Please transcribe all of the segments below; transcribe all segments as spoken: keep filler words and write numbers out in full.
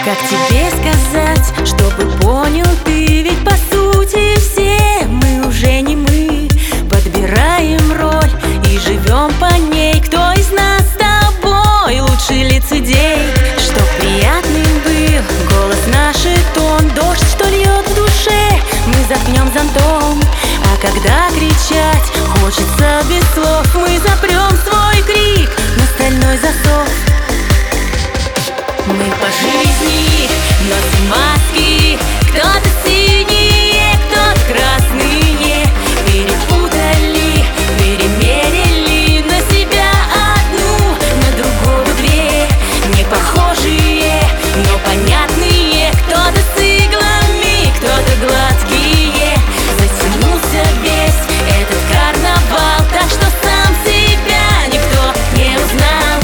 Как тебе сказать, чтобы понял ты? Ведь по сути все мы уже не мы. Подбираем роль и живем по ней. Кто из нас с тобой лучший лицедей? Чтоб приятным был голос наш и тон, дождь, что льет в душе, мы заткнем зонтом. А когда кричать хочется без слов, мы запрем свой крик на стальной засов. Мы по жизни носим маски, кто-то синие, кто-то красные. Перепутали, перемерили на себя одну, на другую две. Не похожие, но понятные. Кто-то с иглами, кто-то гладкие. Затянулся весь этот карнавал, так что сам себя никто не узнал.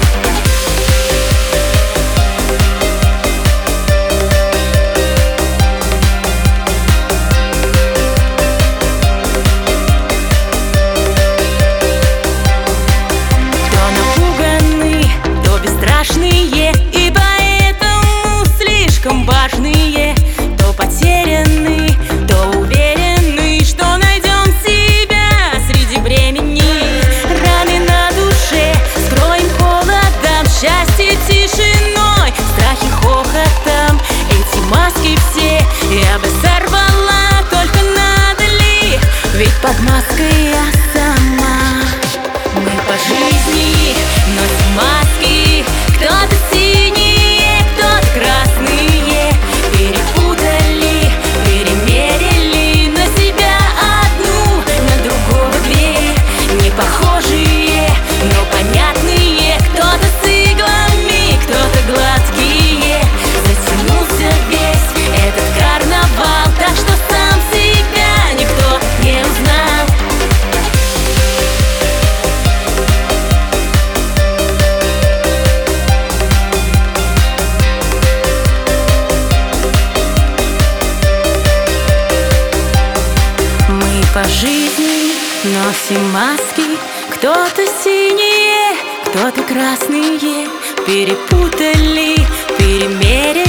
И поэтому слишком важные, то потеряны, то уверены, что найдем себя среди бремени. Раны на душе скроем холодом, счастье тишиной, страхи хохотом. Эти маски все я бы сорвала, только надо ли? Ведь под маской я сама. Мы по жизни носим маски, кто-то синие, кто-то красные. Перепутали, перемерили на себя одну, на другую две. Не похожие, но понятные. Кто-то с иглами, кто-то гладкие. Затянулся весь этот карнавал, так что сам себя никто не узнал. По жизни носим маски, кто-то синие, кто-то красные. Перепутали, перемерили